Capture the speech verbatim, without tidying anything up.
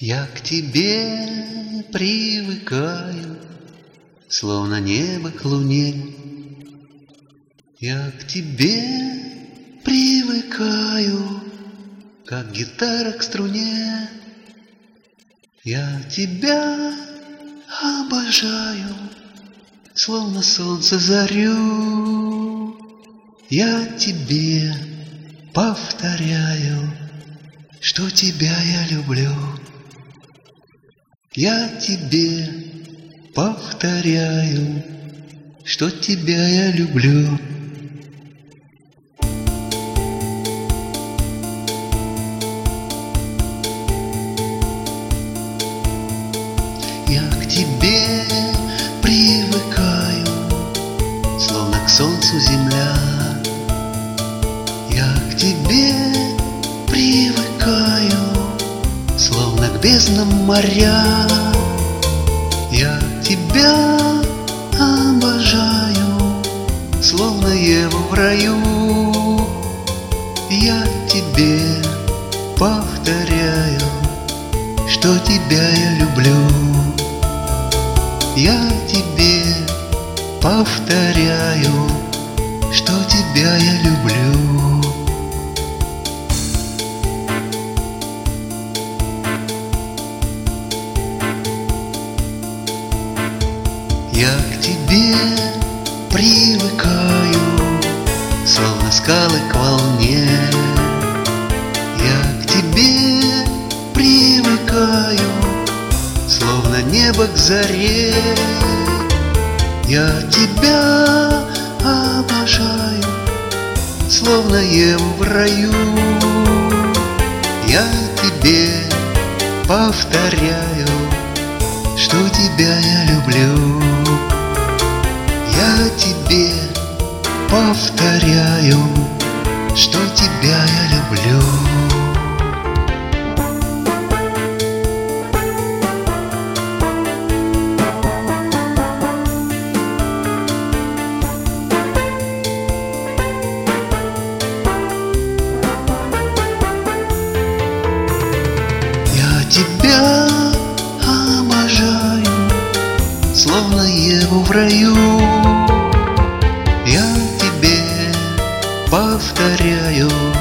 Я к тебе привыкаю, словно небо к луне. Я к тебе привыкаю, как гитара к струне. Я тебя обожаю, словно солнце зарю. Я тебе повторяю, что тебя я люблю. Я тебе повторяю, что тебя я люблю. Я к тебе привыкаю, словно к солнцу земля. Я к тебе привыкаю, словно к безднам моря. Я тебя обожаю, словно Еву в раю. Я тебе повторяю, что тебя я люблю. Я тебе повторяю, что тебя я люблю. Я к тебе привыкаю, словно скалы к волне. Я к тебе привыкаю, словно небо к заре. Я тебя обожаю, словно Еву в раю. Я тебе повторяю, что тебя я люблю. Я тебе повторяю, что тебя я люблю. Я тебя обожаю, словно Еву в раю. Я тебе повторяю,